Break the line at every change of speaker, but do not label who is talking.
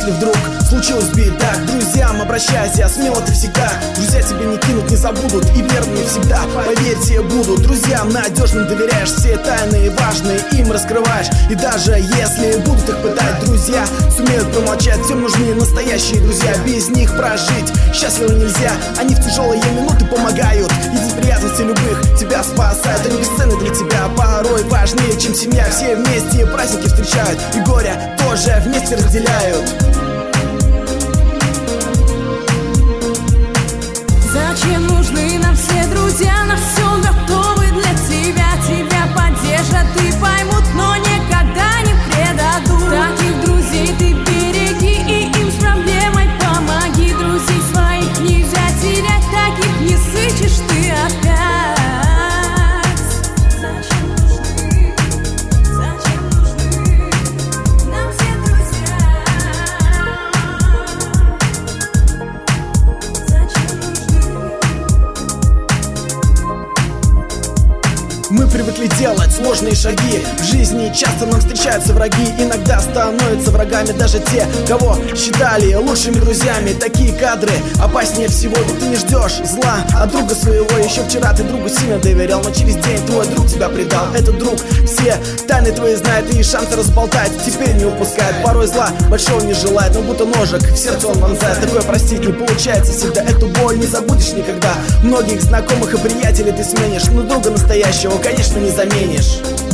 если вдруг случилась беда, к друзьям обращайся, смело ты всегда. Друзья тебя не кинут, не забудут и верными всегда, поверьте, будут. Друзьям надежным доверяешь, все тайны важные им раскрываешь. И даже если будут их пытать, друзья сумеют промолчать. Всем нужны настоящие друзья, без них прожить счастливо нельзя. Они в тяжелые минуты помогают, из неприятностей любых тебя спасают. Они бесценны для тебя, порой важнее, чем семья. Все вместе праздники встречают и горе тоже вместе разделяют.
Зачем нужны нам все друзья? На все готовы для тебя. Тебя поддержат и поймут, но никогда не предадут. Таких друзей ты береги и им с проблемой помоги. Друзей своих нельзя терять, таких не сыщешь ты опять. Зачем нужны нам все друзья?
Мы привыкли делать сложные шаги. В жизни часто нам встречаются враги. Иногда становятся врагами даже те, кого считали лучшими друзьями. Такие кадры опаснее всего, ведь ты не ждешь зла от друга своего. Еще вчера ты другу сильно доверял, но через день твой друг тебя предал. Этот друг все тайны твои знает и шансы разболтать теперь не упускает. Порой зла большого не желает, но будто ножик в сердце он вонзает. Такое простить не получается всегда, эту боль не забудешь никогда. Многих знакомых и приятелей ты сменишь, но друга настоящего, конечно, не заменишь.